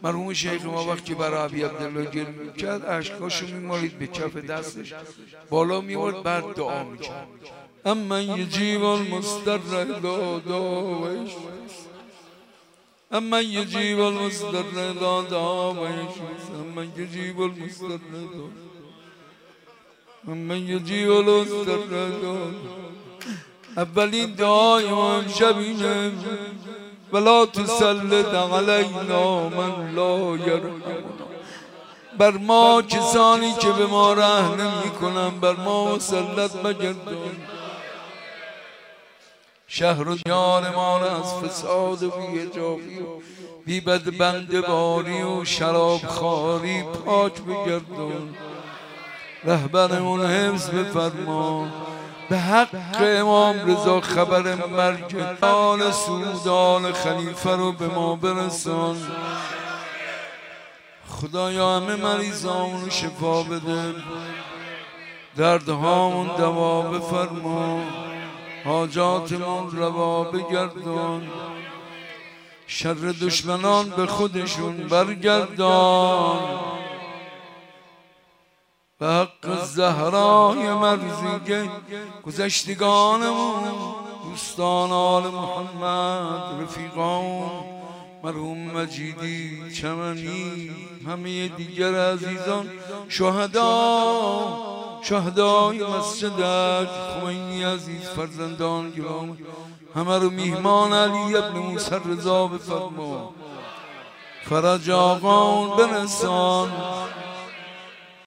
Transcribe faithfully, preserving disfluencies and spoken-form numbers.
مرحوم شیخ ما وقتی برای ابی عبدالله گریه میکرد اشکاشو میمالید به کف دستش بالا میورد بعد دعا میکرد اما یجیب المضطر اذا دعا اما یجیب المضطر اذا دعا اما یجیب المضطر اما یجیب المضطر. اولین دعای ما امشب اینه ولا تسلط علینا من لا یرحمنا. بر ما کسانی که به ما رحم نمی کنن بر ما مسلط مگردان. شهر و دیار ما را از فساد و بی‌حجابی و بی بدبندباری و شرابخواری پاک بگردان. رهبرمون حفظ بفرما. به حق امام رضا خبر مرگ آل سودان خلیفه رو به ما برسان. خدایا همه مریضامون رو شفا بده، دردهامون دوا بفرما، حاجاتمون روا بگردان، شر دشمنان به خودشون برگردان. به حق زهرای مرزیگه گذشتگانمون دوستان آل محمد رفیقان مرحوم مجیدی چمنی همه دیگر عزیزان شهدا شهدای مسجد خمینی عزیز فرزندان گرامی همه رو میهمان علی ابن موسی رضا بفرما. فرج آقا برسان